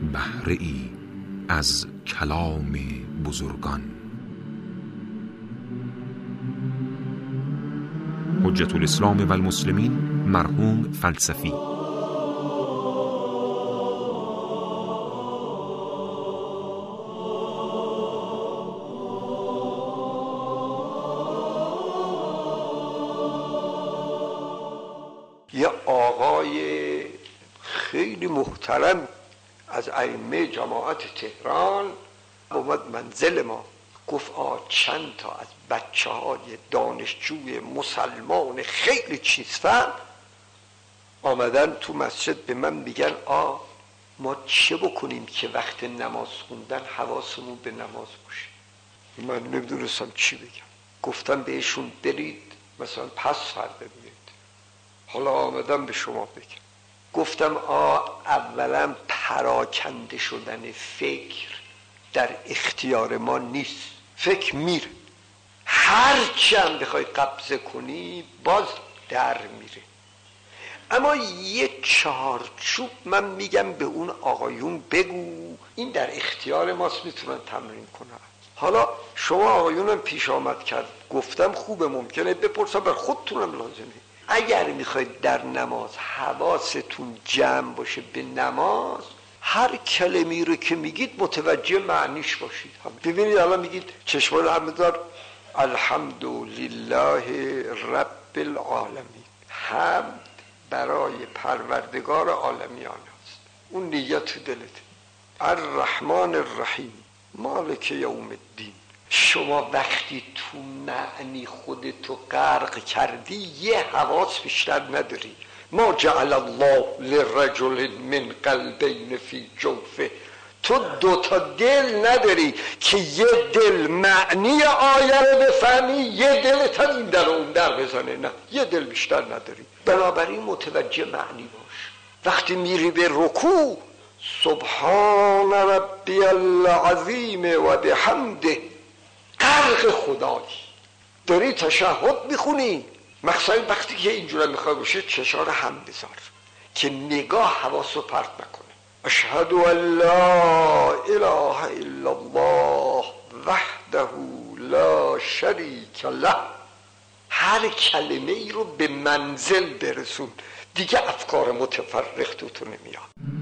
بهره ای از کلام بزرگان. حجت الاسلام و المسلمین مرحوم فلسفی. یه آقای خیلی محترم از ائمه جماعت تهران اومد منزل ما، گفت چند تا از بچه‌های دانشجوی مسلمان خیلی چیز فهم آمدن تو مسجد به من میگن ما چه بکنیم که وقت نماز خوندن حواسمون به نماز باشه. من نمیدونستم چی بگم. گفتم بهشون برید مثلا پس فردا بیاید. حالا آمدم به شما بگم. گفتم اولا پراکنده شدن فکر در اختیار ما نیست. فکر میره، هر چی هم بخوای قبضه کنی باز در میره. اما یه چارچوب من میگم به اون آقایون بگو این در اختیار ماست، میتونن تمرین کنن. حالا شما آقایونم پیش آمد کرد گفتم خوبه، ممکنه بپرسم بر خودتونم لازمه. اگر میخواید در نماز حواستون جمع باشه به نماز، هر کلمی رو که میگید متوجه معنیش باشید. ببینید الان میگید چشمان همه دار الحمدلله رب العالمین، حمد برای پروردگار عالمیان است. اون نیت تو دلته. الرحمن الرحیم مالک یوم الدین. شما وقتی تو معنی خودتو غرق کردی یه حواس بیشتر نداری. ما جعل الله للرجل من قلبین فی جوفه. تو دوتا دل نداری که یه دل معنی آیه رو بفهمی، یه دلت هم این در اون در بزنه. نه، یه دل بیشتر نداری. بنابراین متوجه معنی باش. وقتی میری به رکوع سبحان ربی العظیم و بحمده، غرق خدایی. داری تشهد میخونی، مخصوصا وقتی که اینجوره میخوای باشه چشار هم بذار که نگاه حواسو پرت نکنه. اشهد ان لا اله الا الله وحده لا شریک له. هر کلمه ای رو به منزل برسون، دیگه افکار متفرق تو نمیاد.